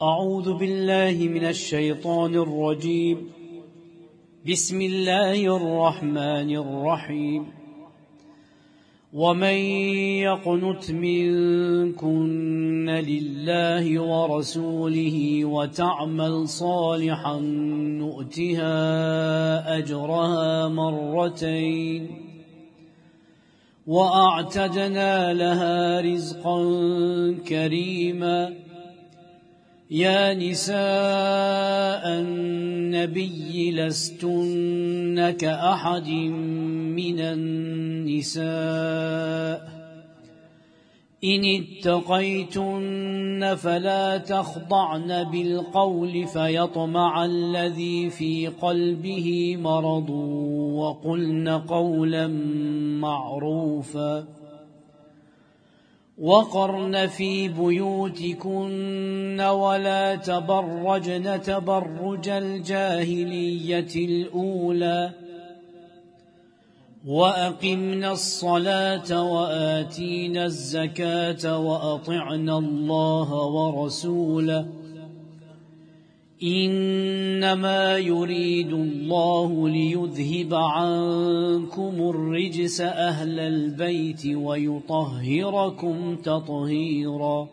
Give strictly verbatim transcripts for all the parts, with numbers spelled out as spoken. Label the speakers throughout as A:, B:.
A: أعوذ بالله من الشيطان الرجيم. بسم الله الرحمن الرحيم. ومن يقنت منكن لله ورسوله وتعمل صالحا نؤتها أجرها مرتين وأعتدنا لها رزقا كريما. يا نساء النبي لستن كأحد من النساء إن اتقيتن فلا تخضعن بالقول فيطمع الذي في قلبه مرض وقلن قولا معروفا. وقرن في بيوتكن ولا تبرجن تبرج الجاهلية الأولى وأقمنا الصلاة وآتينا الزكاة وأطعنا الله ورسوله إنما يريد الله ليذهب عنكم الرجس أهل البيت ويطهركم تطهيرا.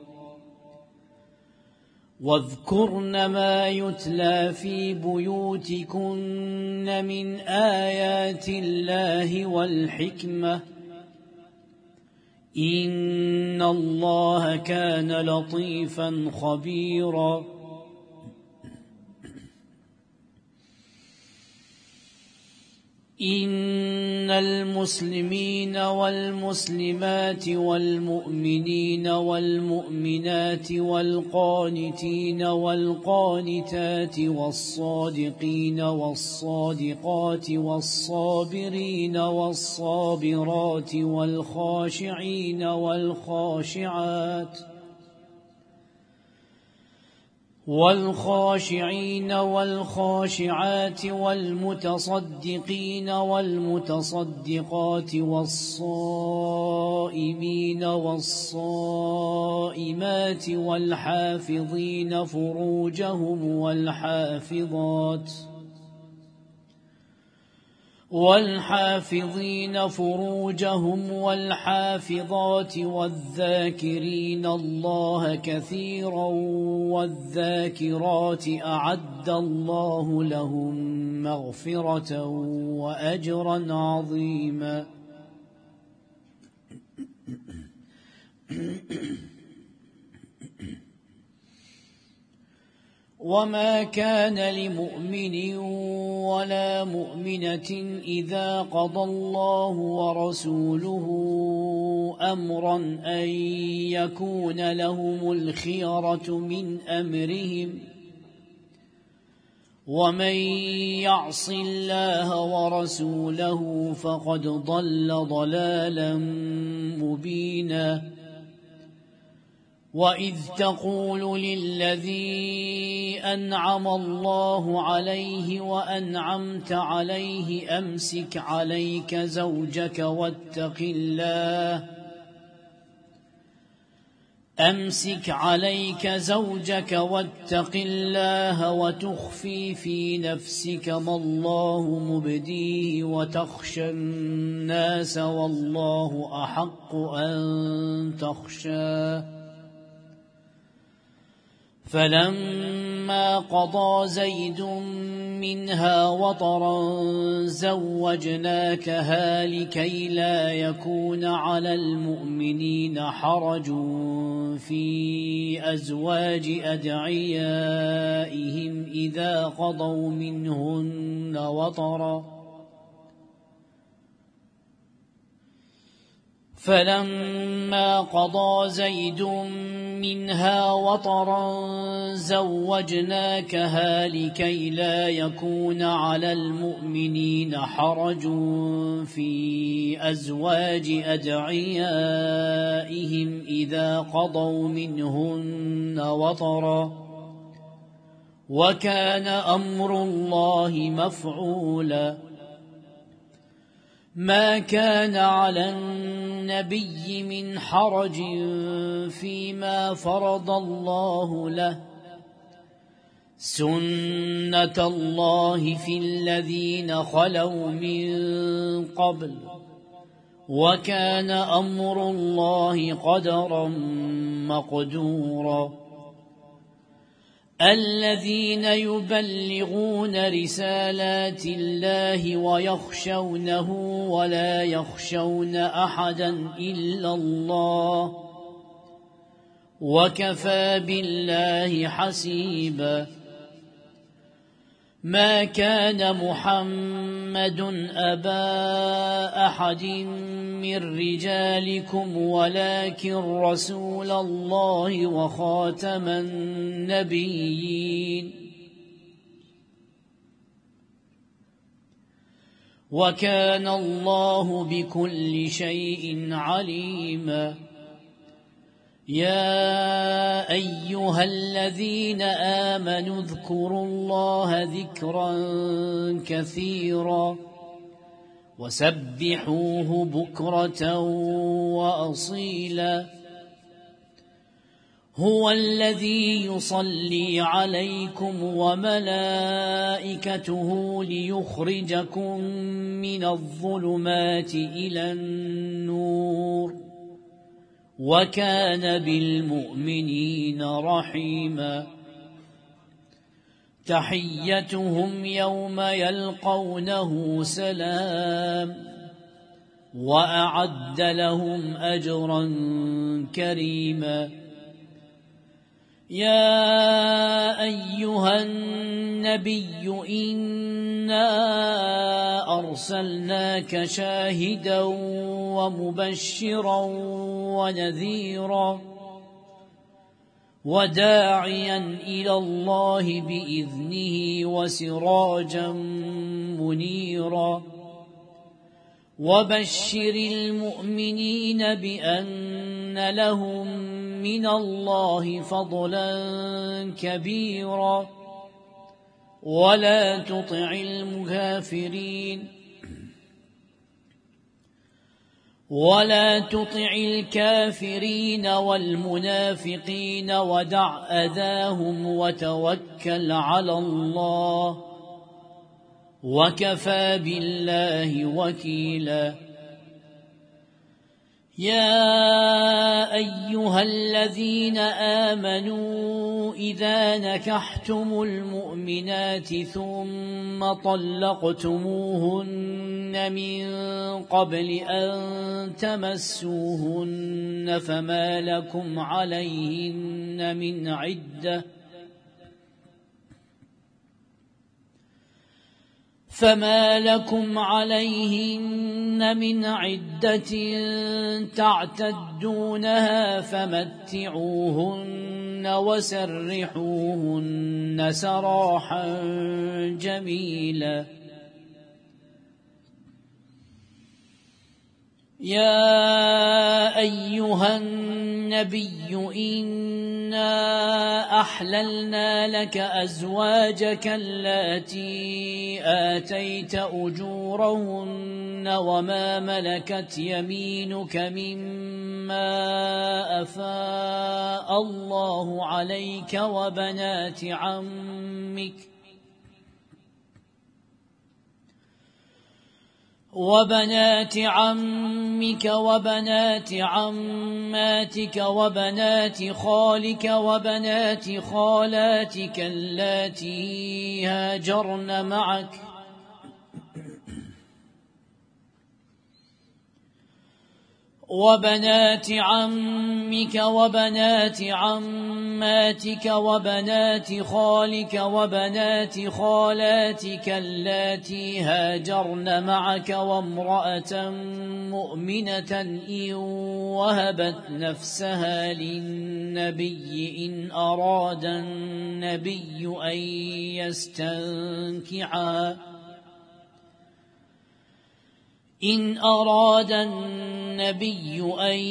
A: واذكرن ما يتلى في بيوتكن من آيات الله والحكمة إن الله كان لطيفا خبيرا. إن المسلمين والمسلمات والمؤمنين والمؤمنات والقانتين والقانتات والصادقين والصادقات والصابرين والصابرات والخاشعين والخاشعات والخاشعين والخاشعات والمتصدقين والمتصدقات والصائمين والصائمات والحافظين فروجهم والحافظات والحافظين فروجهم والحافظات والذاكرين الله كثيرا والذاكرات أعد الله لهم مغفرة وأجرا عظيما. وما كان لمؤمن ولا مؤمنة إذا قضى الله ورسوله أمرا أن يكون لهم الخيرة من أمرهم ومن يعص الله ورسوله فقد ضل ضلالا مبينا. وإذ تقول للذي أنعم الله عليه وأنعمت عليه أمسك عليك زوجك واتق الله أمسك عليك زوجك واتق الله وتخفي في نفسك ما الله مبديه وتخشى الناس والله أحق أن تخشاه. فلما قضى زيد منها وطرا زوجناكها لكي لا يكون على المؤمنين حرج في أزواج أدعيائهم إذا قضوا منهن وطرا. فلما قضى زيد منها وطرا زوجناكها لكي لا يكون على المؤمنين حرج في أزواج أدعيائهم إذا قضوا منهن وطرا وكان أمر الله مفعولا. ما كان على النبي من حرج فيما فرض الله له سنة الله في الذين خلوا من قبل وكان أمر الله قدرا مقدورا الذين يبلغون رسالات الله ويخشونه ولا يخشون أحدا إلا الله وكفى بالله حسيبا ما كان محمد أبا أحد من رجالكم ولكن رسول الله وخاتم النبيين وكان الله بكل شيء عليما يا أيها الذين آمنوا اذكروا الله ذكرا كثيرا وسبحوه بكرة وأصيلا هو الذي يصلي عليكم وملائكته ليخرجكم من الظلمات إلى النور وكان بالمؤمنين رحيما تحيتهم يوم يلقونه سلام وأعد لهم أجرا كريما يا أيها النبي إنا أرسلناك شاهدا ومبشرا ونذيرا وداعيا إلى الله بإذنه وسراجا منيرا وبشر المؤمنين بأن لهم من الله فضلا كبيرا ولا تطع المكافرين ولا تطع الكافرين والمنافقين ودع أذاهم وتوكل على الله وكفى بالله وكيلا يا أيها الذين آمنوا إذا نكحتم المؤمنات ثم طلقتموهن من قبل أن تمسوهن فما لكم عليهن من عدة فما لكم عليهن من عدة تعتدونها فمتعوهن وسرحوهن سراحا جميلا يا أيها النبي إنا أحللنا لك أزواجك اللاتي آتيت أجورهن وما ملكت يمينك مما أفاء الله عليك وبنات عمك وبنات عمك وبنات عماتك وبنات خالك وبنات خالاتك اللاتي هاجرن معك وبنات عمك وبنات عماتك وبنات خالك وبنات خالاتك اللاتي هاجرن معك وامرأة مؤمنة إن وهبت نفسها للنبي إن أراد النبي أن يستنكحها إن أراد النبي أن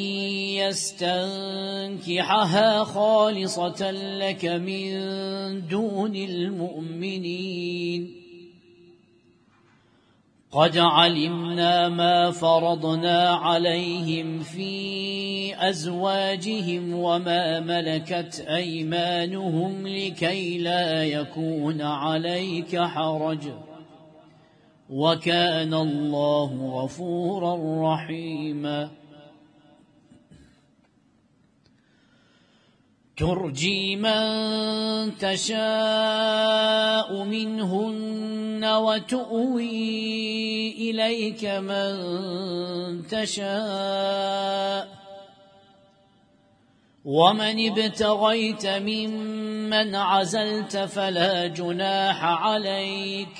A: يستنكحها خالصة لك من دون المؤمنين قد علمنا ما فرضنا عليهم في أزواجهم وما ملكت أيمانهم لكي لا يكون عليك حرج وكان الله غفورا رحيما ترجي من تشاء منهن وتؤوي إليك من تشاء ومن ابتغيت ممن عزلت فلا جناح عليك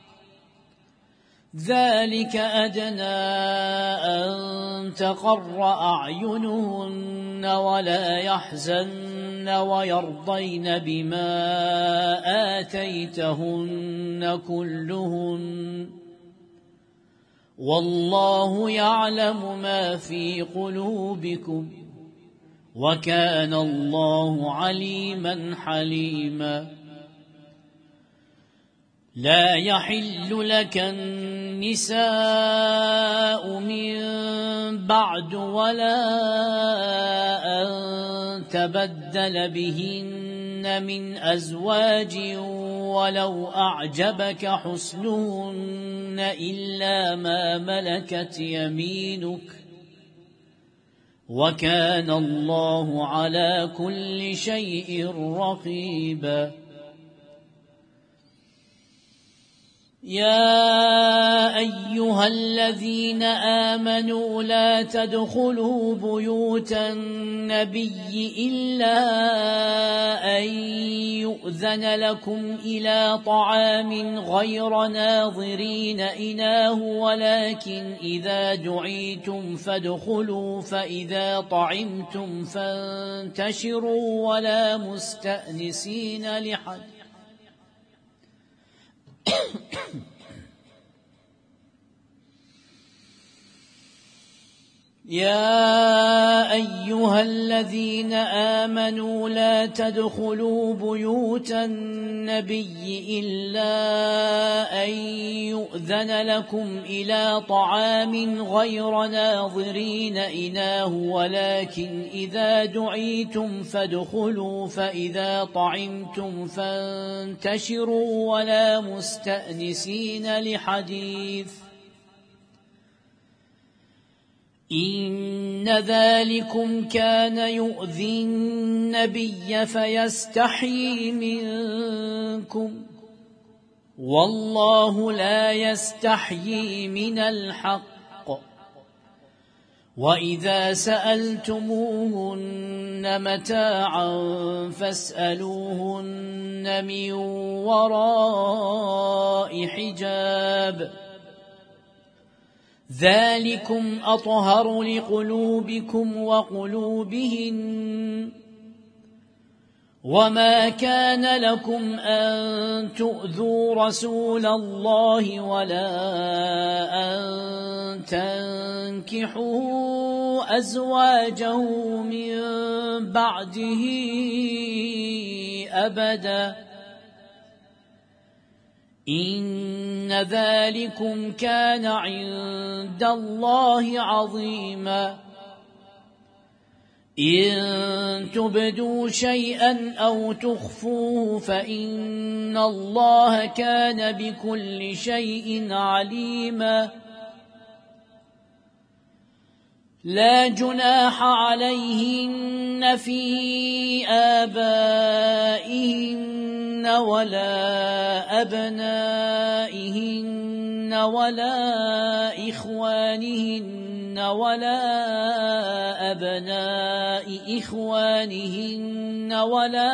A: ذلك أدنى أن تقر أعينهن ولا يحزن ويرضين بما آتيتهن كلهن والله يعلم ما في قلوبكم وكان الله عليما حليما لا يحل لك النساء من بعد ولا أن تبدل بهن من أزواج ولو أعجبك حسنهن إلا ما ملكت يمينك وكان الله على كل شيء رقيبا يا أيها الذين آمنوا لا تدخلوا بيوت النبي إلا أن يؤذن لكم إلى طعام غير ناظرين إناه ولكن إذا دعيتم فادخلوا فإذا طعمتم فانتشروا ولا مستأنسين لحد يا أيها الذين آمنوا لا تدخلوا بيوت النبي إلا أن يؤذن لكم إلى طعام غير ناظرين إناه ولكن إذا دعيتم فادخلوا فإذا طعمتم فانتشروا ولا مستأنسين لحديث إن ذلكم كان يؤذي النبي فيستحيي منكم والله لا يستحيي من الحق وإذا سألتموهن متاعا فاسألوهن من وراء حجاب ذلكم أطهر لقلوبكم وقلوبهن وما كان لكم أن تؤذوا رسول الله ولا أن تنكحوا أزواجه من بعده أبدا إن ذلكم كان عند الله عظيما إن تبدوا شيئا أو تخفوه فإن الله كان بكل شيء عليما لا جناح عليهن في آبائهن ولا أبنائهن ولا إخوانهن ولا أبناء إخوانهن ولا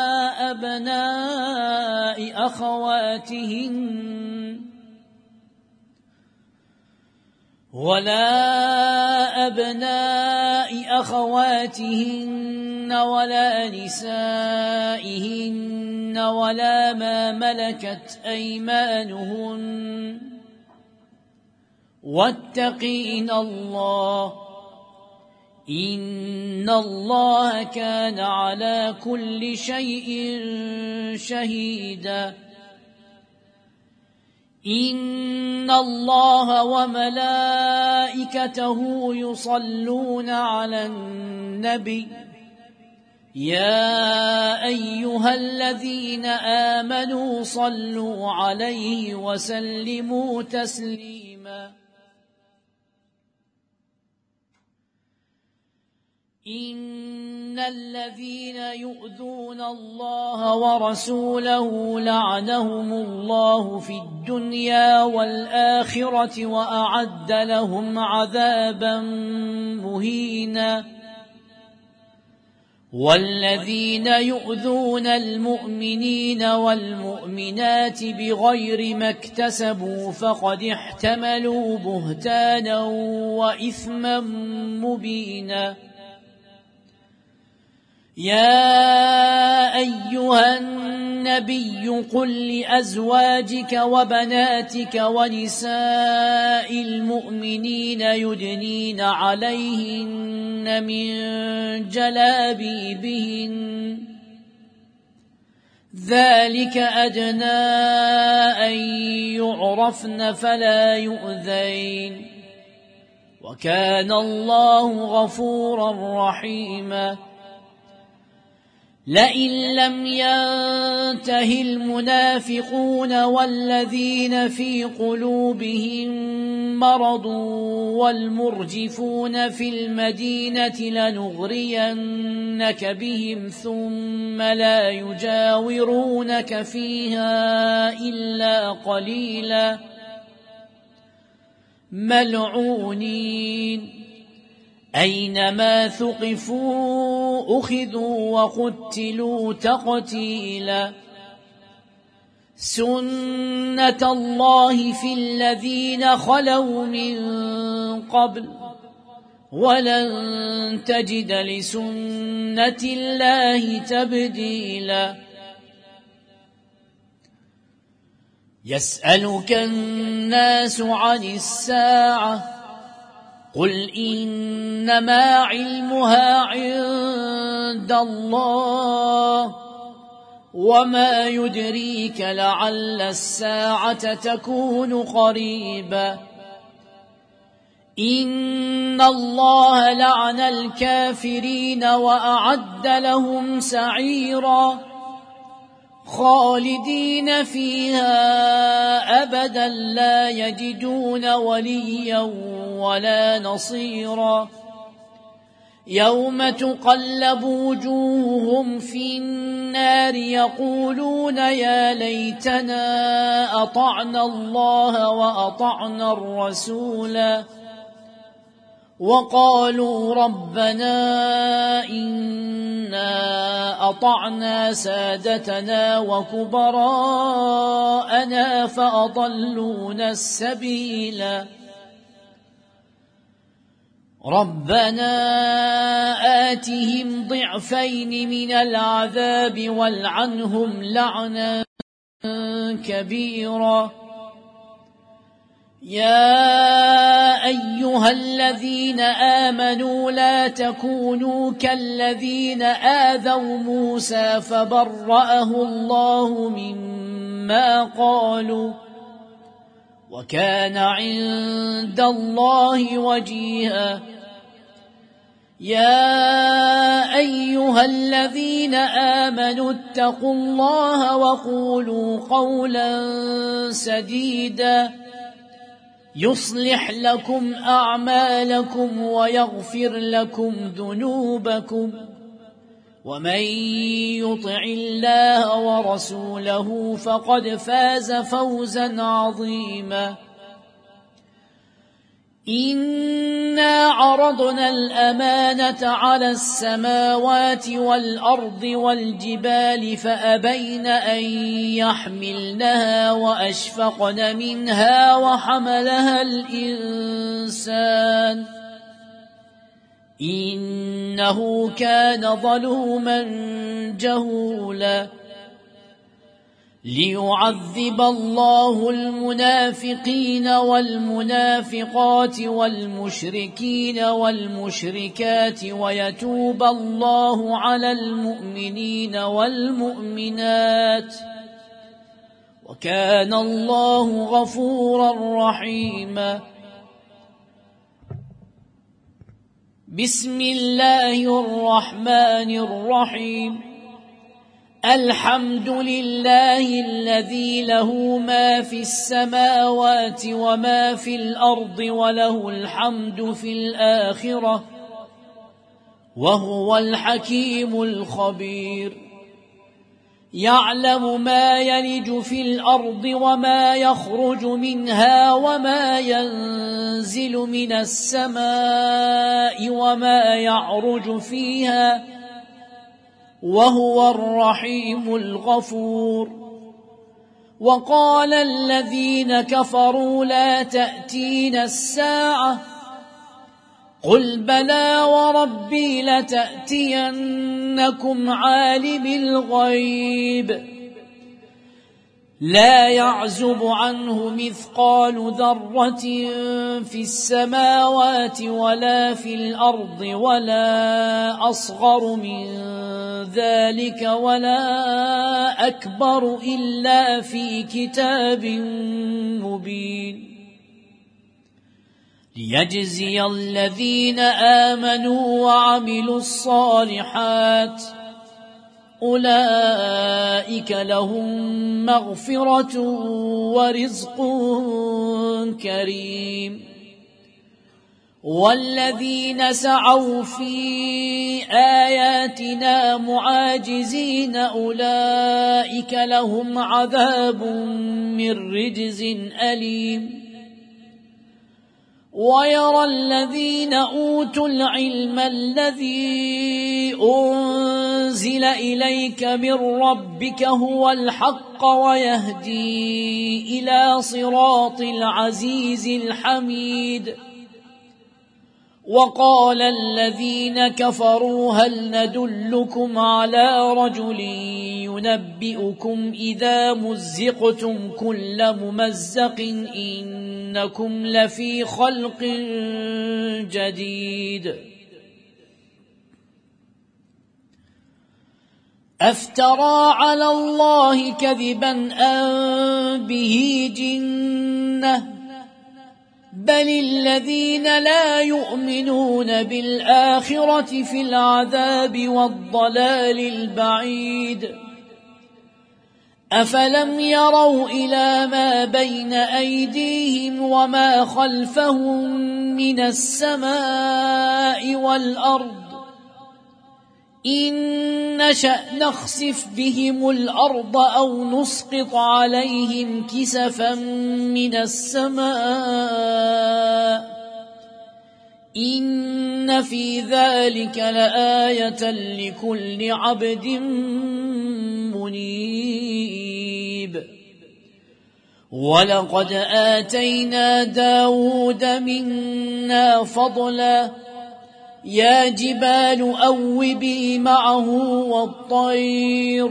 A: أبناء أخواتهن ولا أبناء أخواتهن ولا نسائهن ولا ما ملكت أيمانهن واتقين الله إن الله كان على كل شيء شهيدا إن الله وملائكته يصلون على النبي يا أيها الذين آمنوا صلوا عليه وسلموا تسليما إن الذين يؤذون الله ورسوله لعنهم الله في الدنيا والآخرة وأعد لهم عذابا مهينا والذين يؤذون المؤمنين والمؤمنات بغير ما اكتسبوا فقد احتملوا بهتانا وإثما مبينا يا أيها النبي قل لأزواجك وبناتك ونساء المؤمنين يدنين عليهن من جلابيبهن ذلك أدنى أن يعرفن فلا يؤذين وكان الله غفورا رحيما لئن لم ينته المنافقون والذين في قلوبهم مرض والمرجفون في المدينة لنغرينك بهم ثم لا يجاورونك فيها إلا قليلا ملعونين أينما ثقفوا أخذوا وقتلوا تقتيلا سنة الله في الذين خلوا من قبل ولن تجد لسنة الله تبديلا يسألك الناس عن الساعة قل إنما علمها عند الله وما يدريك لعل الساعة تكون قريبا إن الله لعن الكافرين وأعد لهم سعيرا خالدين فيها أبدا لا يجدون وليا ولا نصيرا يوم تقلب وجوههم في النار يقولون يا ليتنا أطعنا الله وأطعنا الرسولا وقالوا ربنا إنا أطعنا سادتنا وكبراءنا فأضلونا السبيلا ربنا آتهم ضعفين من العذاب والعنهم لعنا كبيرا يا أيها الذين آمنوا لا تكونوا كالذين آذوا موسى فبرأه الله مما قالوا وكان عند الله وجيها يا أيها الذين آمنوا اتقوا الله وقولوا قولا سديدا يصلح لكم أعمالكم ويغفر لكم ذنوبكم ومن يطع الله ورسوله فقد فاز فوزا عظيما إنا عرضنا الأمانة على السماوات والأرض والجبال فأبين أن يحملنها وأشفقن منها وحملها الإنسان إنه كان ظلوما جهولا ليعذب الله المنافقين والمنافقات والمشركين والمشركات ويتوب الله على المؤمنين والمؤمنات وكان الله غفورا رحيما. بسم الله الرحمن الرحيم. الحمد لله الذي له ما في السماوات وما في الأرض وله الحمد في الآخرة وهو الحكيم الخبير. يعلم ما يلج في الأرض وما يخرج منها وما ينزل من السماء وما يعرج فيها وهو الرحيم الغفور. وقال الذين كفروا لا تأتينا الساعة قل بلى وربي لتأتينكم عالم الغيب لا يعزب عنه مثقال ذرة في السماوات ولا في الأرض ولا أصغر من ذلك ولا أكبر إلا في كتاب مبين. ليجزي الذين آمنوا وعملوا الصالحات أولئك لهم مغفرة ورزق كريم. والذين سعوا في آياتنا معاجزين أولئك لهم عذاب من رجز أليم. ويرى الذين أوتوا العلم الذي أنزل إليك من ربك هو الحق ويهدي إلى صراط العزيز الحميد. وقال الذين كفروا هل ندلكم على رجل ينبئكم إذا مزقتم كل ممزق إنكم لفي خلق جديد. أفترى على الله كذبا أم به جنة بل الذين لا يؤمنون بالآخرة في العذاب والضلال البعيد. أفلم يروا إلى ما بين أيديهم وما خلفهم من السماء والأرض إن نشأ نخسف بهم الأرض أو نسقط عليهم كسفا من السماء إن في ذلك لآية لكل عبد منيب. ولقد آتينا داود منا فضلا يا جبال أوبي معه والطير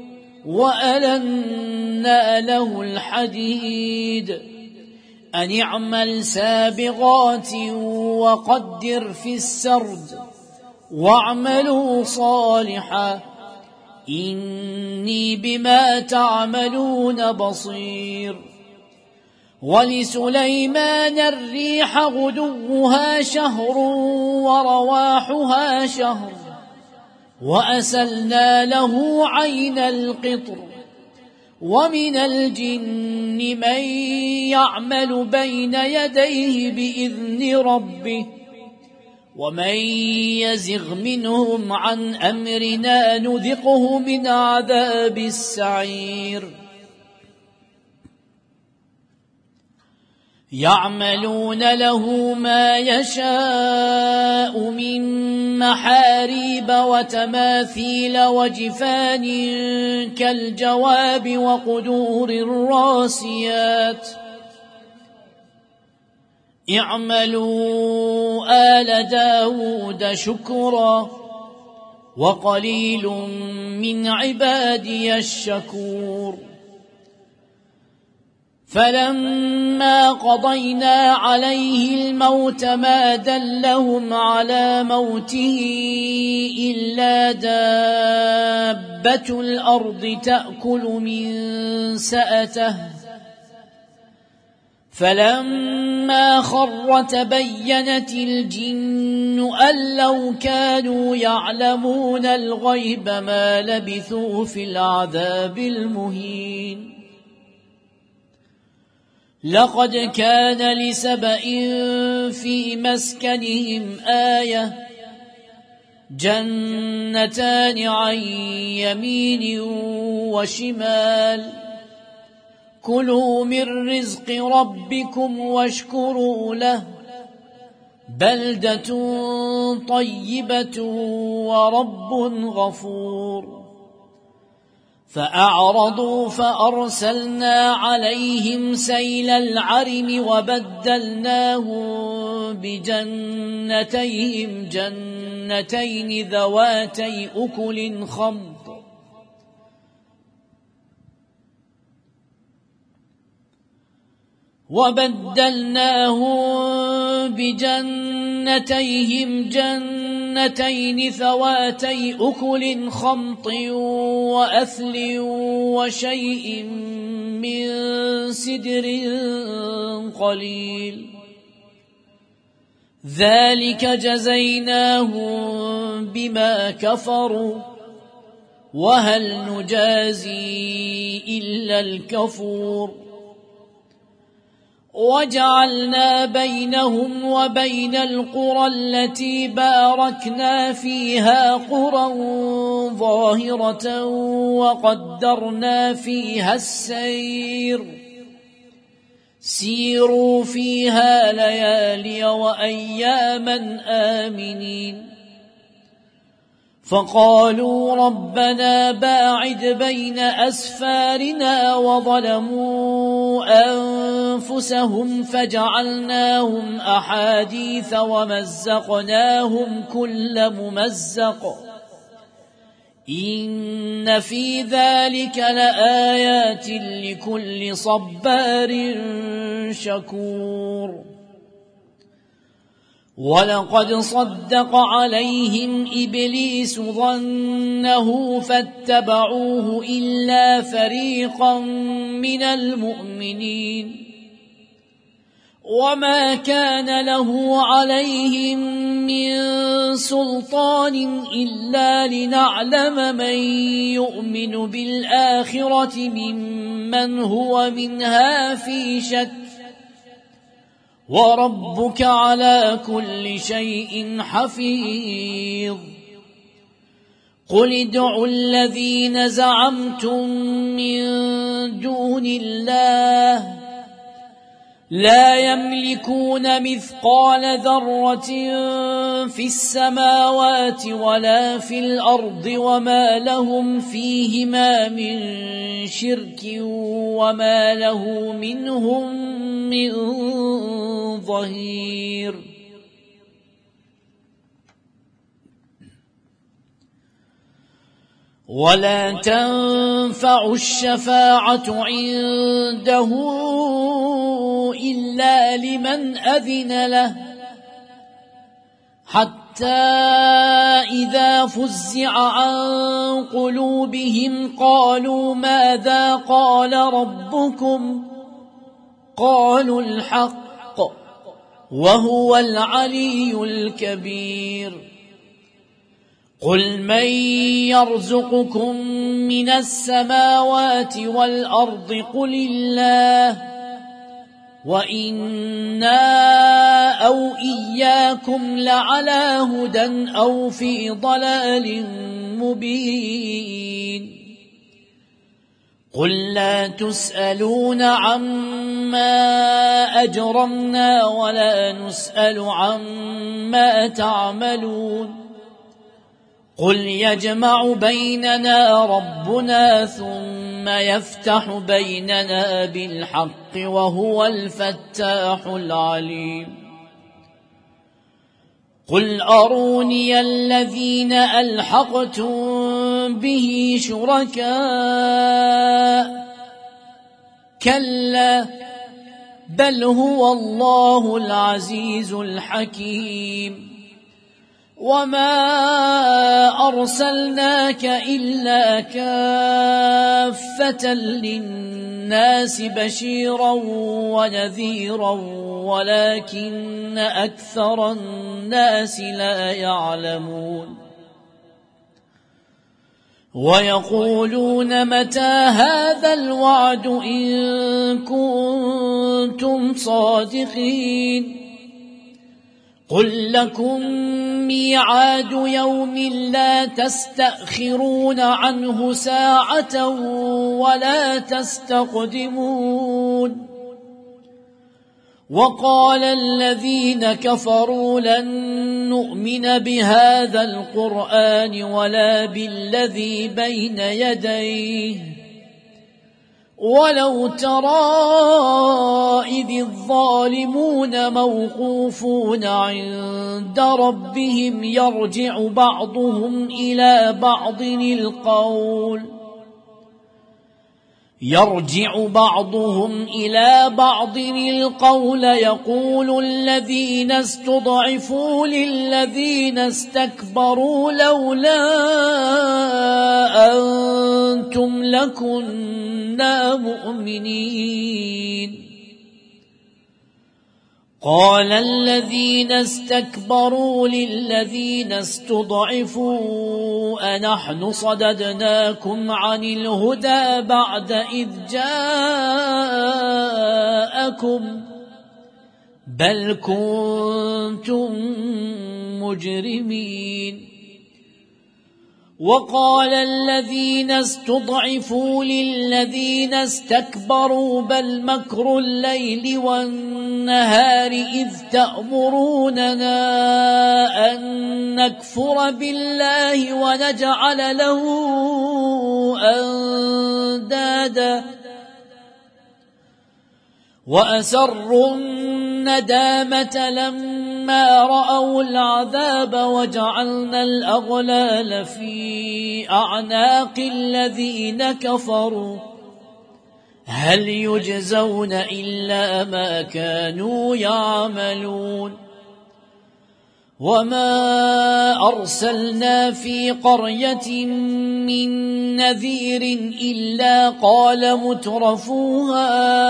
A: وألنا له الحديد أن اعمل سابغات وقدر في السرد واعملوا صالحا إني بما تعملون بصير. ولسليمان الريح غدوها شهر ورواحها شهر وأسلنا له عين القطر. ومن الجن من يعمل بين يديه بإذن ربه ومن يزغ منهم عن أمرنا نذقه من عذاب السعير. يعملون له ما يشاء من محاريب وتماثيل وجفان كالجواب وقدور الراسيات. اعملوا آل داود شكرا وقليل من عبادي الشكور. فلما قضينا عليه الموت ما دلهم على موته إلا دابة الأرض تأكل من سأته فلما خر تبينت الجن أن لو كانوا يعلمون الغيب ما لبثوا في العذاب المهين لقد كان لسبإ في مسكنهم آية جنتان عن يمين وشمال كلوا من رزق ربكم واشكروا له بلدة طيبة ورب غفور فأعرضوا فأرسلنا عليهم سيل العرم وبدلناهم بجنتيهم جنتين ذواتي أكل خمط وبدلناهم بجنتيهم جنتين ذواتي أكل خمط وأثل وشيء من سدر قليل ذلك جزيناهم بما كفروا وهل نجازي إلا الكفور وجعلنا بينهم وبين القرى التي باركنا فيها قرى ظاهرة وقدرنا فيها السير سيروا فيها ليالي وأياما آمنين فقالوا ربنا باعد بين أسفارنا وظلموا أنفسهم فجعلناهم أحاديث ومزقناهم كل ممزق إن في ذلك لآيات لكل صبار شكور ولقد صدق عليهم إبليس ظنه فاتبعوه إلا فريقا من المؤمنين وما كان له عليهم من سلطان إلا لنعلم من يؤمن بالآخرة ممن هو منها في شك وربك على كل شيء حفيظ قل ادعوا الذين زعمتم من دون الله لا يملكون مثقال ذرة في السماوات ولا في الأرض وما لهم فيهما من شرك وما له منهم من ظهير ولا تنفع الشفاعة عنده إلا لمن أذن له حتى إذا فزع عن قلوبهم قالوا ماذا قال ربكم قالوا الحق وهو العلي الكبير قل من يرزقكم من السماوات والأرض قل الله وإنا أو إياكم لعلى هدى أو في ضلال مبين قل لا تسألون عما أجرمنا ولا نسأل عما تعملون قل يجمع بيننا ربنا ثم يفتح بيننا بالحق وهو الفتاح العليم قل أروني الذين ألحقتم به شركاء كلا بل هو الله العزيز الحكيم وما أرسلناك إلا كافة للناس بشيرا ونذيرا ولكن أكثر الناس لا يعلمون ويقولون متى هذا الوعد إن كنتم صادقين قل لكم ميعاد يوم لا تستأخرون عنه ساعة ولا تستقدمون وقال الذين كفروا لن نؤمن بهذا القرآن ولا بالذي بين يديه ولو ترى إذ الظالمون موقوفون عند ربهم يرجع بعضهم إلى بعض القول يرجع بعضهم إلى بعض القول يقول الذين استضعفوا للذين استكبروا لولا أنتم لكنا مؤمنين قال الذين استكبروا للذين استضعفوا أنحن صددناكم عن الهدى بعد إذ جاءكم بل كنتم مجرمين وقال الذين استضعفوا للذين استكبروا بل مكر الليل والنهار إذ تأمروننا أن نكفر بالله ونجعل له أندادا وأسروا الندامة لما رأوا العذاب وجعلنا الأغلال في أعناق الذين كفروا هل يجزون إلا ما كانوا يعملون وما أرسلنا في قرية من نذير إلا قال مترفوها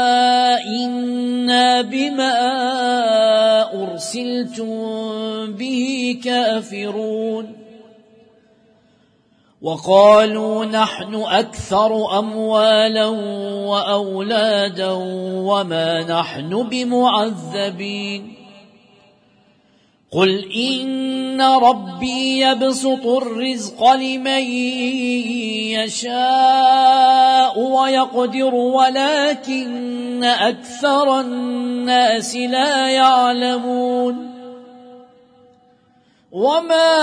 A: إنا بما أرسلتم به كافرون وقالوا نحن أكثر أموالا وأولادا وما نحن بمعذبين قل إن ربي يبسط الرزق لمن يشاء ويقدر ولكن أكثر الناس لا يعلمون وما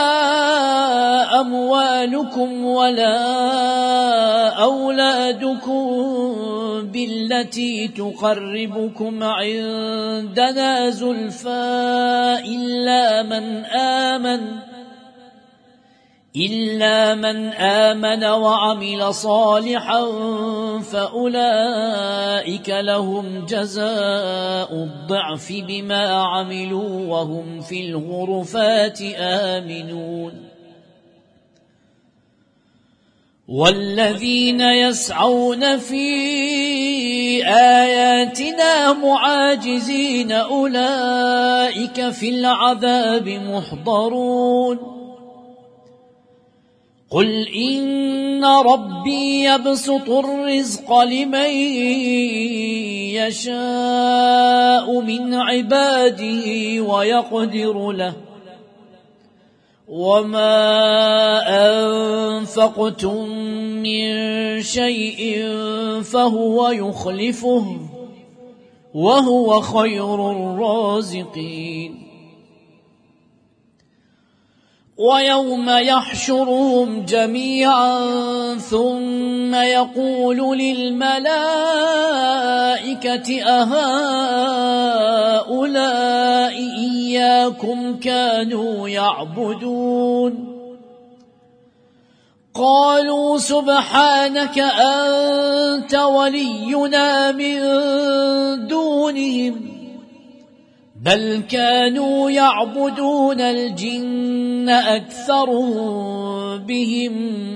A: أموالكم ولا أولادكم بالتي تقربكم عندنا زلفى إلا من آمن إلا من آمن وعمل صالحا فأولئك لهم جزاء الضعف بما عملوا وهم في الغرفات آمنون والذين يسعون في آياتنا معاجزين أولئك في العذاب محضرون قل إن ربي يبسط الرزق لمن يشاء من عباده ويقدر له وما أنفقتم من شيء فهو يخلفه وهو خير الرازقين ويوم يحشرهم جميعا ثم يقول للملائكة أهؤلاء إياكم كانوا يعبدون قالوا سبحانك أنت ولينا من دونهم بل كانوا يعبدون الجن أكثرهم بهم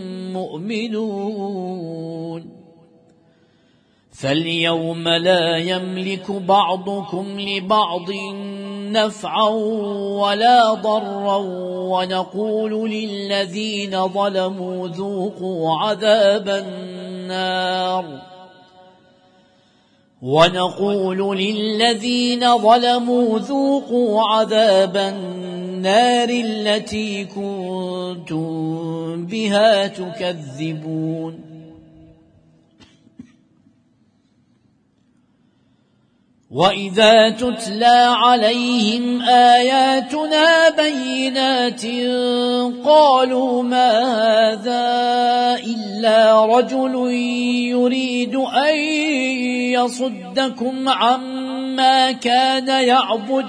A: مؤمنون فاليوم لا يملك بعضكم لبعض نفعا ولا ضرا ونقول للذين ظلموا ذوقوا عذاب النار ونقول للذين ظلموا ذوقوا عذاب النار التي كنتم بها تكذبون وإذا تتلى عليهم آياتنا بينات قالوا ما هذا إلا رجل يريد أن يصدكم عما كان يعبد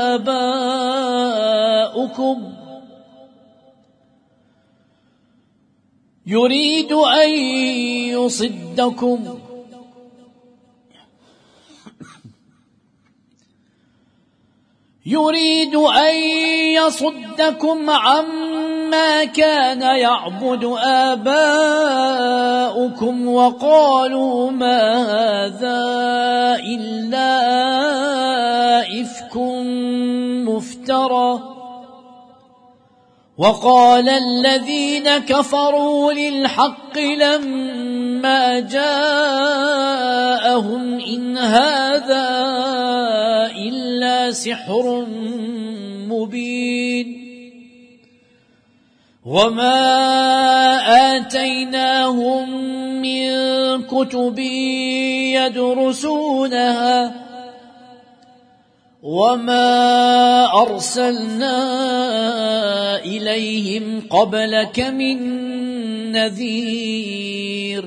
A: آباؤكم يريد أن يصدكم يريد أن يصدكم عما كان يعبد آباؤكم وقالوا ما هذا إلا إفك مفترى وقال الذين كفروا للحق لما جاءهم إن هذا إلا سحر مبين وما آتيناهم من كتب يدرسونها وما أرسلنا إليهم قبلك من نذير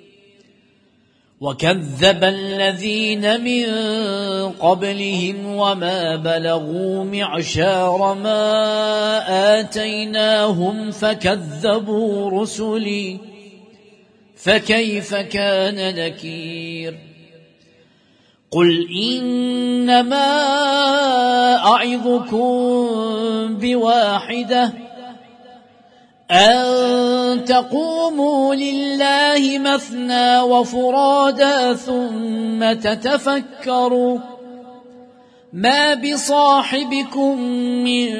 A: وكذب الذين من قبلهم وما بلغوا معشار ما آتيناهم فكذبوا رسلي فكيف كان نكير قل إنما أعظكم بواحدة أن تقوموا لله مثنى وفرادا ثم تتفكروا ما بصاحبكم من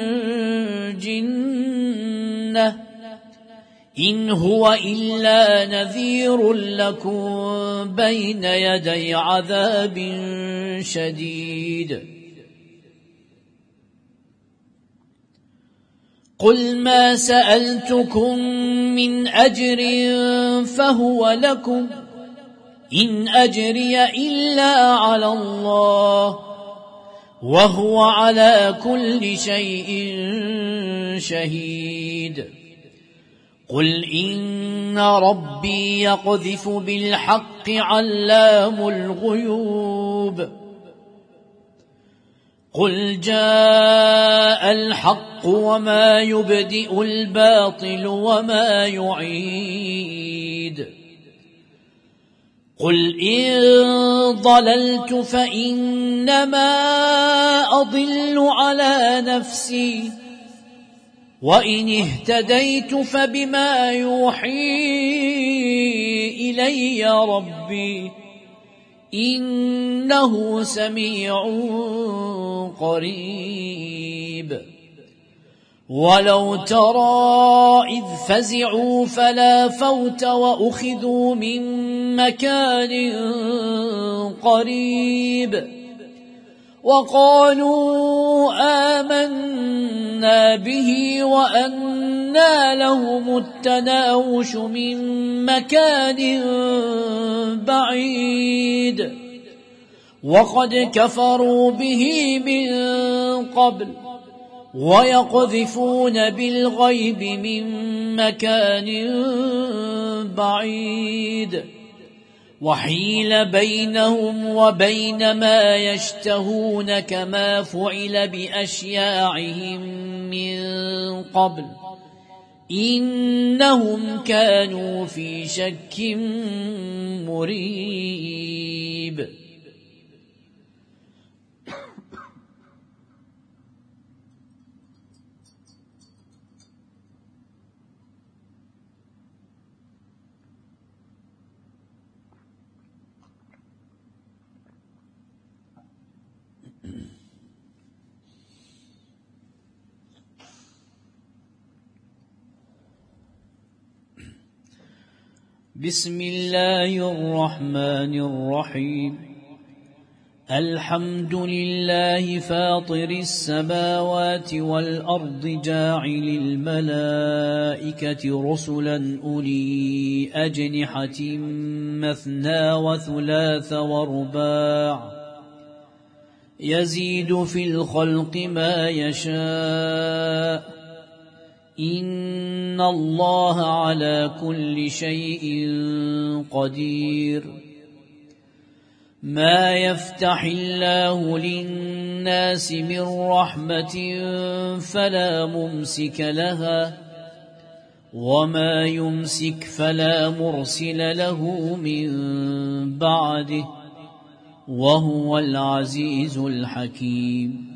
A: جنة إن هو إلا نذير لكم بين يدي عذاب شديد قل ما سألتكم من أجر فهو لكم إن أجري إلا على الله وهو على كل شيء شهيد قل إن ربي يقذف بالحق علام الغيوب قل جاء الحق وما يبدئ الباطل وما يعيد قل إن ضللت فإنما أضل على نفسي وإن اهتديت فبما يوحي إلي ربي إنه سميع قريب ولو ترى إذ فزعوا فلا فوت وأخذوا من مكان قريب وقالوا آمنا به وأنى لهم التناوش من مكان بعيد وقد كفروا به من قبل ويقذفون بالغيب من مكان بعيد وحيل بينهم وبين ما يشتهون كما فعل بأشياعهم من قبل إنهم كانوا في شك مريب بسم الله الرحمن الرحيم الحمد لله فاطر السماوات والأرض جاعل الملائكة رسلا أولي أجنحة مثنى وثلاث ورباع يزيد في الخلق ما يشاء إن الله على كل شيء قدير ما يفتح الله للناس من رحمة فلا ممسك لها وما يمسك فلا مرسل له من بعده وهو العزيز الحكيم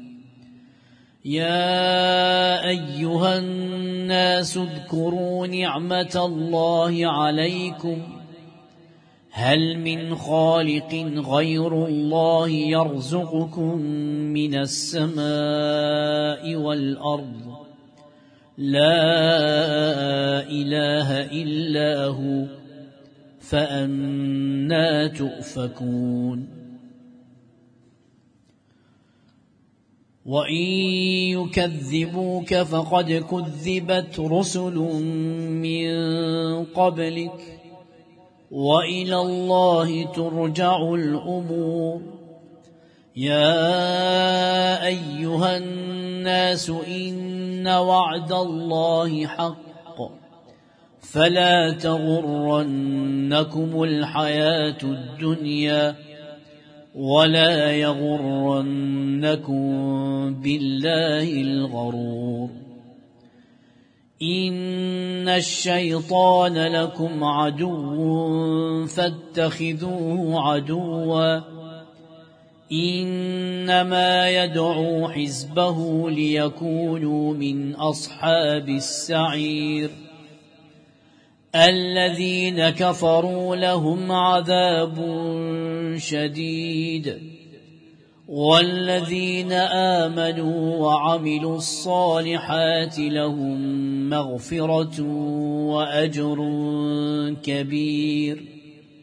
A: يا أيها الناس اذكروا نعمة الله عليكم هل من خالق غير الله يرزقكم من السماء والأرض لا إله إلا هو فأنى تؤفكون وإن يكذبوك فقد كذبت رسل من قبلك وإلى الله ترجع الأمور يا أيها الناس إن وعد الله حق فلا تغرنكم الحياة الدنيا ولا يغرنكم بالله الغرور إن الشيطان لكم عدو فاتخذوه عدوا إنما يدعو حزبه ليكونوا من أصحاب السعير الذين كفروا لهم عذاب شديد والذين آمنوا وعملوا الصالحات لهم مغفرة وأجر كبير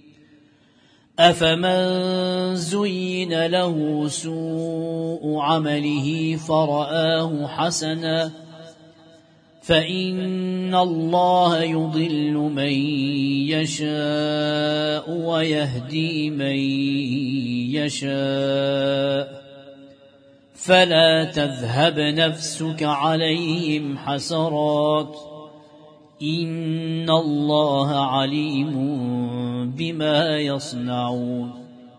A: أفمن زين له سوء عمله فرآه حسنا فإن الله يضل من يشاء ويهدي من يشاء فلا تذهب نفسك عليهم حسرات إن الله عليم بما يصنعون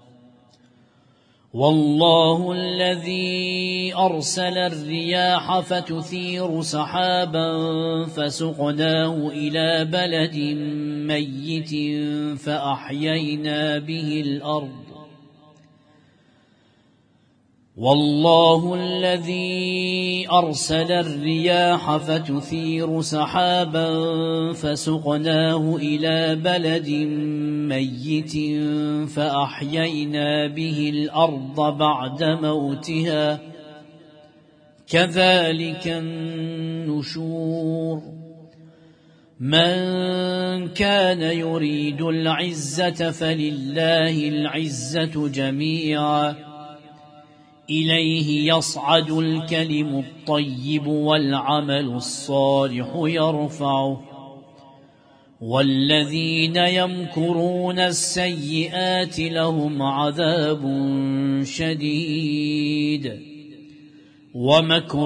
A: والله الذي أرسل الرياح فتثير سحابا فسقناه إلى بلد ميت فأحيينا به الأرض والله الذي أرسل الرياح فتثير سحابا فسقناه إلى بلد ميت فأحيينا به الأرض بعد موتها كذلك النشور من كان يريد العزة فلله العزة جميعا إليه يصعد الكلم الطيب والعمل الصالح يرفعه والذين يمكرون السيئات لهم عذاب شديد ومكر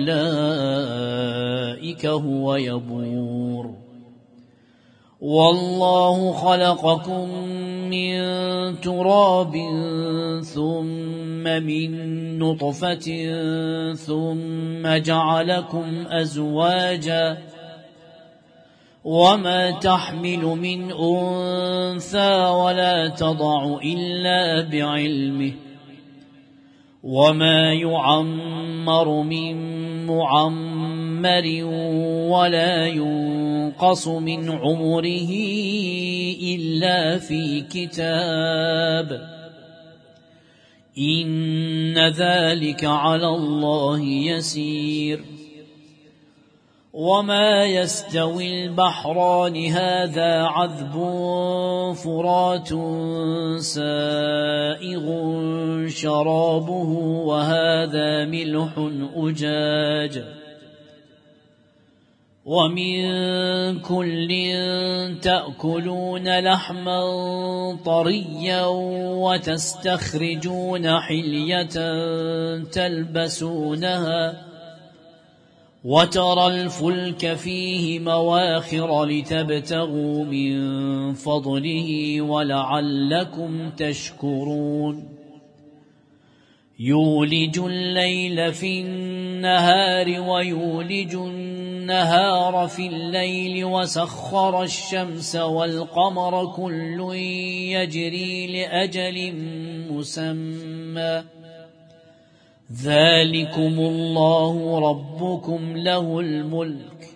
A: أولئك هو يبور والله خلقكم من تراب ثم من نطفة ثم جعلكم أزواجا وما تحمل من أنثى ولا تضع إلا بعلمه وما يعمر من معمر ولا ينقص من عمره إلا في كتاب إن ذلك على الله يسير وما يستوي البحران هذا عذب فرات سائغ شرابه وهذا ملح أجاج ومن كل تأكلون لحما طريا وتستخرجون حلية تلبسونها وترى الفلك فيه مواخر لتبتغوا من فضله ولعلكم تشكرون يولج الليل في النهار ويولج النهار في الليل وسخر الشمس والقمر كل يجري لأجل مسمى ذلكم الله ربكم له الملك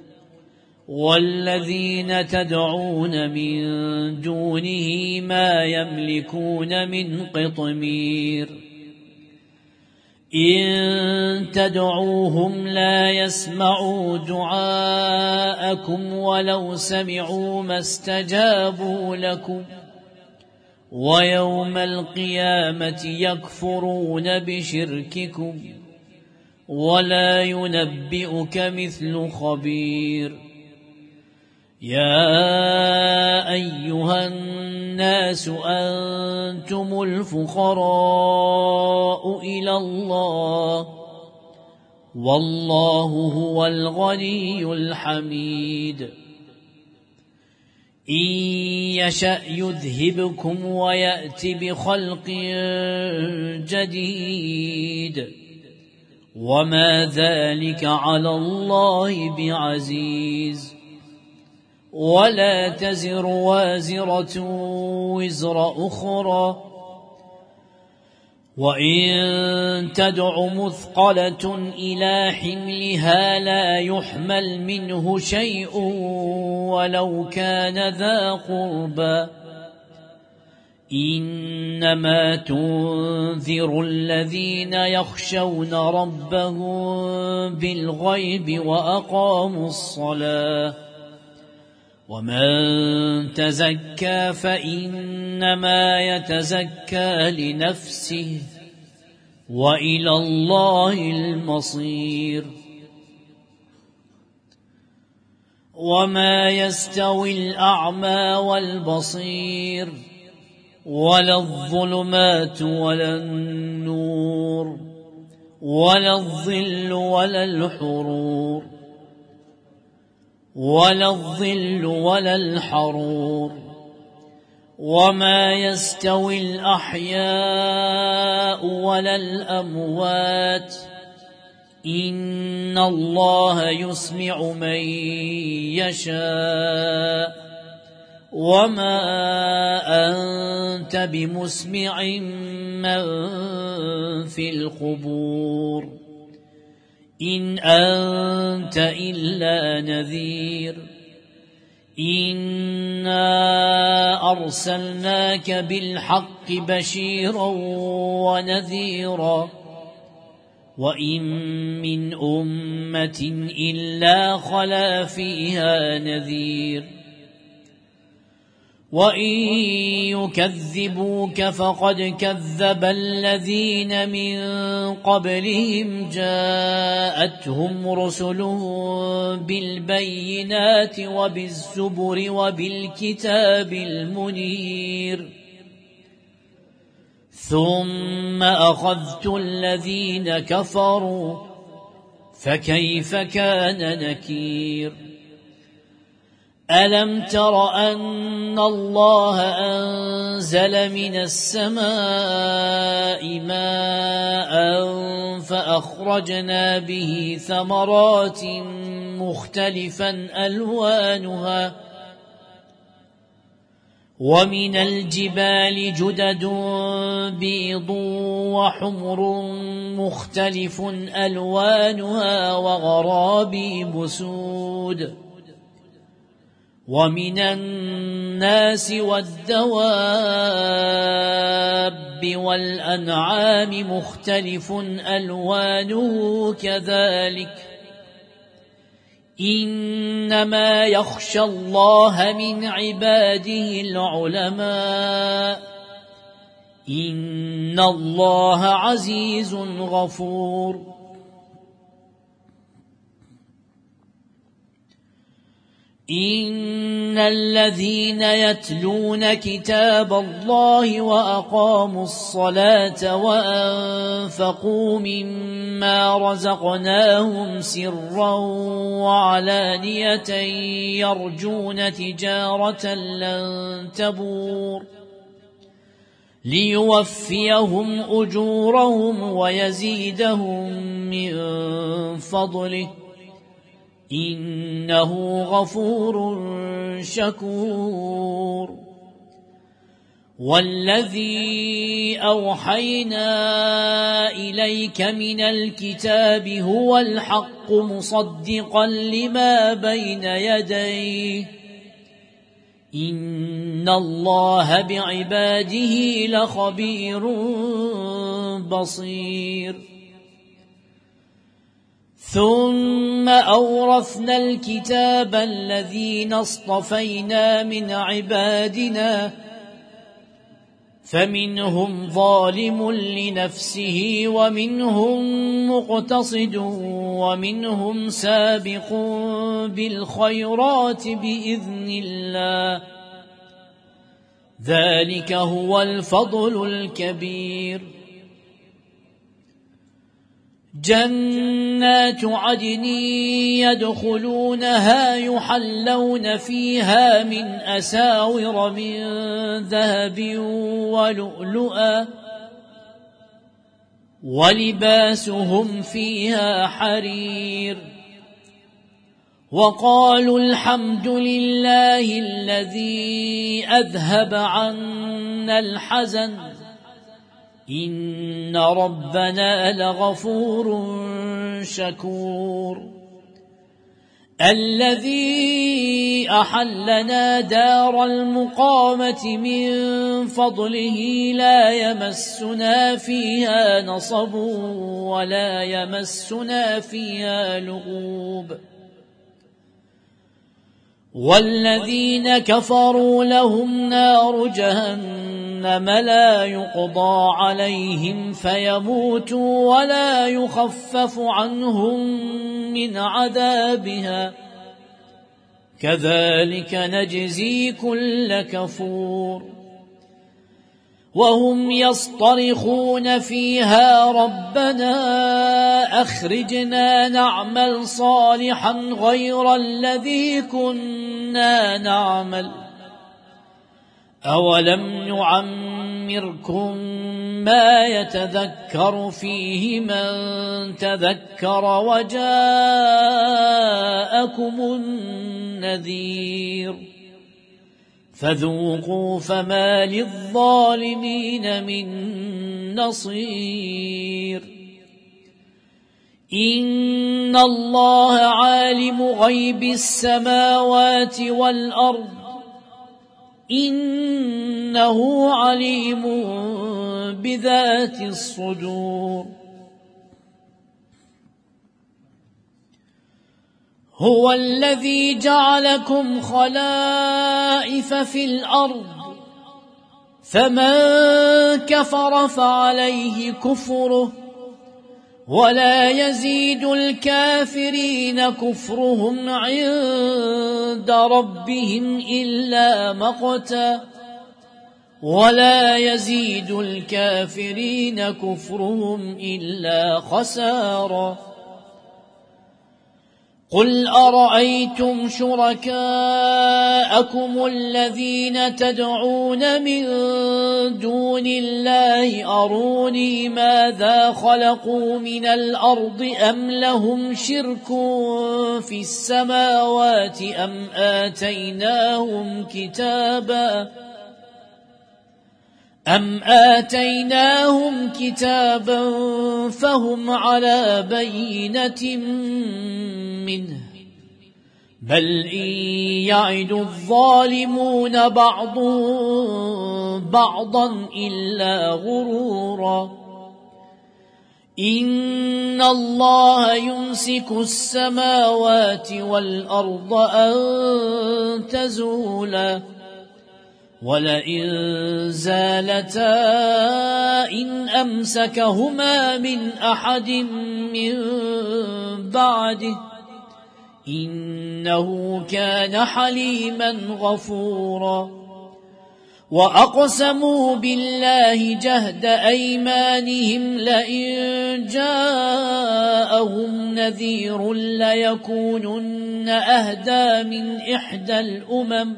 A: والذين تدعون من دونه ما يملكون من قطمير إن تدعوهم لا يسمعوا دعاءكم ولو سمعوا ما استجابوا لكم ويوم القيامة يكفرون بشرككم ولا ينبئك مثل خبير يا أيها الناس أنتم الفقراء إلى الله والله هو الغني الحميد إن يشأ يذهبكم ويأتي بخلق جديد وما ذلك على الله بعزيز ولا تزر وازرة وزر أخرى وإن تدع مثقلة إلى حملها لا يحمل منه شيء ولو كان ذا قربى إنما تنذر الذين يخشون ربهم بالغيب وأقاموا الصلاة ومن تزكى فإنما يتزكى لنفسه وإلى الله المصير وما يستوي الأعمى والبصير ولا الظلمات ولا النور ولا الظل ولا الحرور ولا الظل ولا الحرور وما يستوي الأحياء ولا الأموات إن الله يسمع من يشاء وما أنت بمسمع من في القبور إن أنت إلا نذير إنا أرسلناك بالحق بشيرا ونذيرا وإن من أمة إلا خلا فيها نذير وإن يكذبوك فقد كذب الذين من قبلهم جاءتهم رسلهم بالبينات وبالزبر وبالكتاب المنير ثم أخذت الذين كفروا فكيف كان نكير ألم تر أن الله أنزل من السماء ماء فأخرجنا به ثمرات مختلفا ألوانها ومن الجبال جدد بيض وحمر مختلف ألوانها وغرابيب سود ومن الناس والدواب والأنعام مختلف ألوانه كذلك إنما يخشى الله من عباده العلماء إن الله عزيز غفور إن الذين يتلون كتاب الله وأقاموا الصلاة وأنفقوا مما رزقناهم سرا وعلانية يرجون تجارة لن تبور ليوفيهم أجورهم ويزيدهم من فضله إنه غفور شكور والذي أوحينا إليك من الكتاب هو الحق مصدقا لما بين يديه إن الله بعباده لخبير بصير ثم أورثنا الكتاب الذين اصطفينا من عبادنا فمنهم ظالم لنفسه ومنهم مقتصد ومنهم سابق بالخيرات بإذن الله ذلك هو الفضل الكبير جنات عدن يدخلونها يحلون فيها من أساور من ذهب ولؤلؤا ولباسهم فيها حرير وقالوا الحمد لله الذي أذهب عنا الحزن إن ربنا لغفور شكور الذي أحلنا دار المقامة من فضله لا يمسنا فيها نصب ولا يمسنا فيها لغوب والذين كفروا لهم نار جهنم لا يقضى عليهم فيموتوا ولا يخفف عنهم من عذابها كذلك نجزي كل كفور وهم يصطرخون فيها ربنا أخرجنا نعمل صالحا غير الذي كنا نعمل أولم نعمركم ما يتذكر فيه من تذكر وجاءكم النذير فذوقوا فما للظالمين من نصير إن الله عالم غيب السماوات والأرض إنه عليم بذات الصدور هو الذي جعلكم خلائف في الأرض فمن كفر فعليه كفره ولا يزيد الكافرين كفرهم عند ربهم إلا مقتا ولا يزيد الكافرين كفرهم إلا خسارا قل أرأيتم شركاءكم الذين تدعون من دون الله أروني ماذا خلقوا من الأرض أم لهم شرك في السماوات أم آتيناهم كتابا أم آتيناهم كتابا فهم على بينة منه بل إن يعد الظالمون بعضهم بعضا إلا غرورا إن الله يمسك السماوات والأرض أن تزولا ولئن زالتا إن أمسكهما من أحد من بعده إنه كان حليما غفورا وأقسموا بالله جهد أيمانهم لئن جاءهم نذير ليكونن أهدى من إحدى الأمم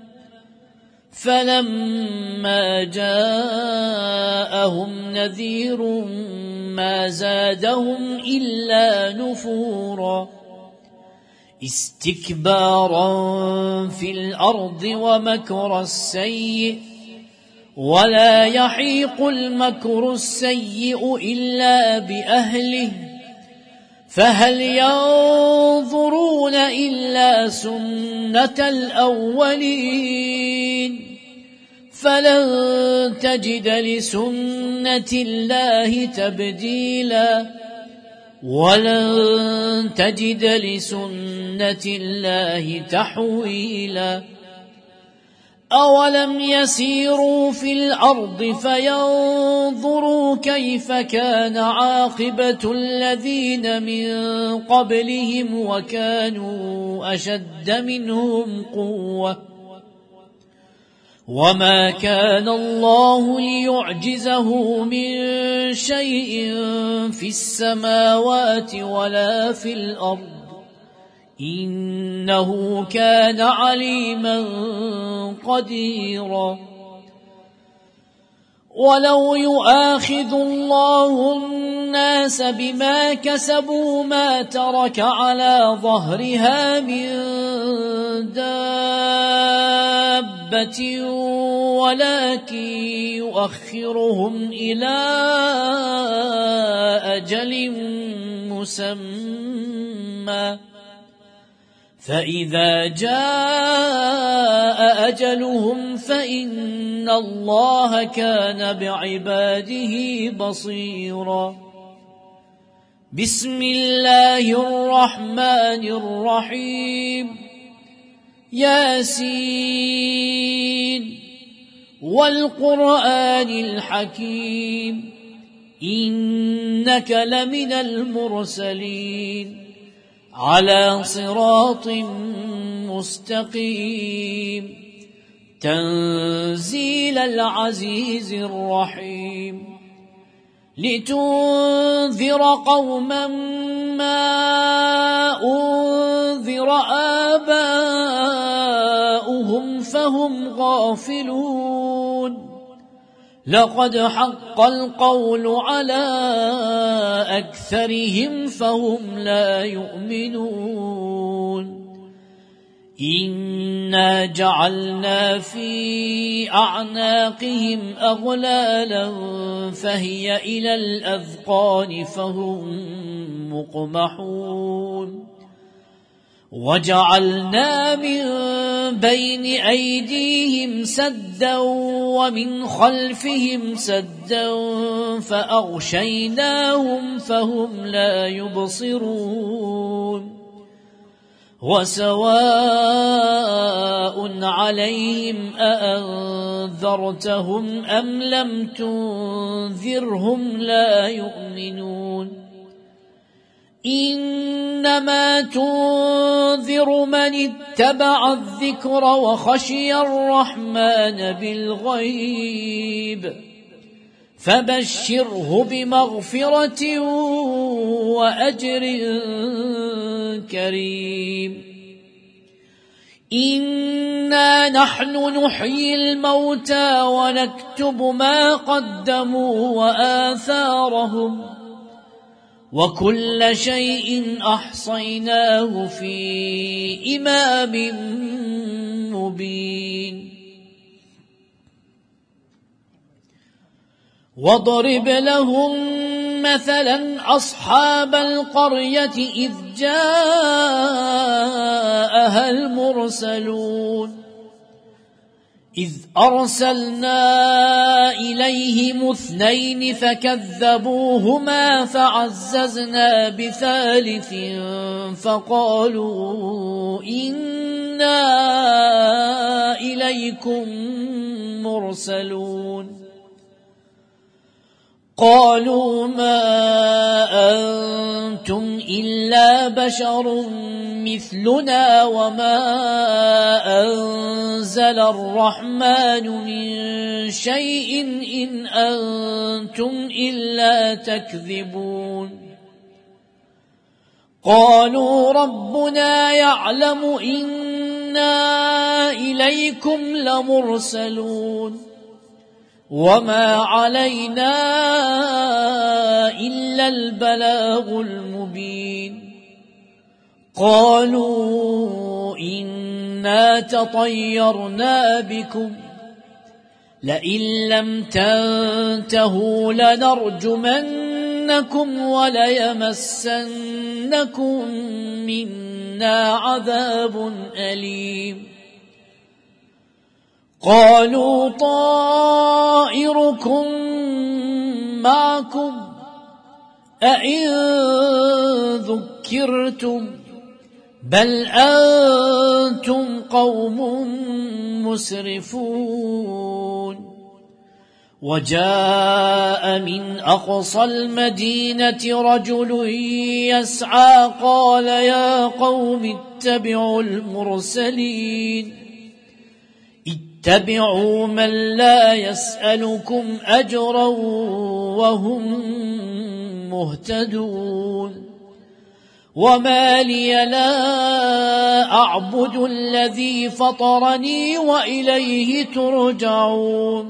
A: فلما جاءهم نذير ما زادهم إلا نفورا استكبارا في الأرض ومكر السيء ولا يحيق المكر السيء إلا بأهله فهل ينظرون إلا سنة الأولين فلن تجد لسنة الله تبديلا ولن تجد لسنة الله تحويلا أولم يسيروا في الأرض فينظروا كيف كان عاقبة الذين من قبلهم وكانوا أشد منهم قوة وما كان الله ليعجزه من شيء في السماوات ولا في الأرض إنه كان عليما قديرا ولو يؤاخذ الله الناس بما كسبوا ما ترك على ظهرها من دابة ولكن يؤخرهم إلى أجل مسمى فإذا جاء أجلهم فإن الله كان بعباده بصيرا بسم الله الرحمن الرحيم ياسين والقرآن الحكيم إنك لمن المرسلين على صراط مستقيم تنزيل العزيز الرحيم لتنذر قوما ما أنذر آباؤهم فهم غافلون لقد حق القول على أكثرهم فهم لا يؤمنون إنا جعلنا في أعناقهم أغلالا فهي إلى الأذقان فهم مقمحون وجعلنا من بين أيديهم سدا ومن خلفهم سدا فأغشيناهم فهم لا يبصرون وسواء عليهم أأنذرتهم أم لم تنذرهم لا يؤمنون إنما تنذر من اتبع الذكر وخشي الرحمن بالغيب فبشره بمغفرة وأجر كريم. إنا نحن نحيي الموتى ونكتب ما قدموا وآثارهم وكل شيء أحصيناه في إمام مبين. واضرب لهم مثلا أصحاب القرية إذ جاءها المرسلون إذ أرسلنا إليهم اثنين فكذبوهما فعززنا بثالث فقالوا إنا إليكم مرسلون. قالوا ما أنتم إلا بشر مثلنا وما أنزل الرحمن من شيء إن أنتم إلا تكذبون. قالوا ربنا يعلم إنا إليكم لمرسلون وما علينا إلا البلاغ المبين. قالوا إنا تطيرنا بكم لئن لم تنتهوا لنرجمنكم وليمسنكم منا عذاب أليم. قالوا طائركم معكم أئن ذكرتم بل أنتم قوم مسرفون. وجاء من أقصى المدينة رجل يسعى قال يا قوم اتبعوا المرسلين اتبعوا من لا يسألكم أجرا وهم مهتدون. وما لي لا أعبد الذي فطرني وإليه ترجعون.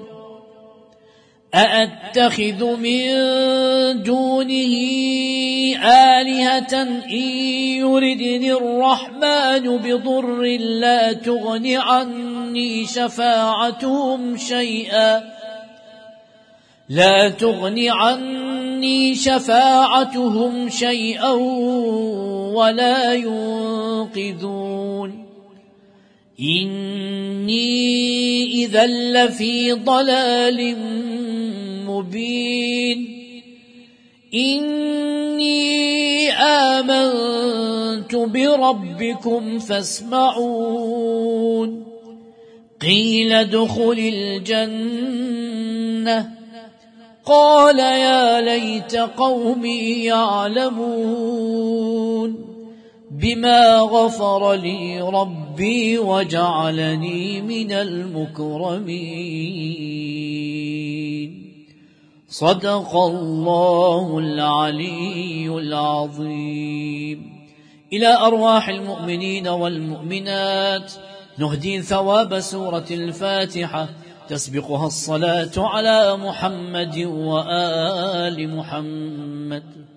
A: أأتخذ من دونه آلهة إن يردني الرحمن بضر لا تغن عني شفاعتهم شيئا لا تغن عني شفاعتهم شيئا ولا ينقذون. إني إذا لفي ضلال مبين. إني آمنت بربكم فاسمعون. قيل ادخل الجنة قال يا ليت قومي يعلمون بما غفر لي ربي وجعلني من المكرمين. صدق الله العلي العظيم. إلى أرواح المؤمنين والمؤمنات نهدي ثواب سورة الفاتحة تسبقها الصلاة على محمد وآل محمد.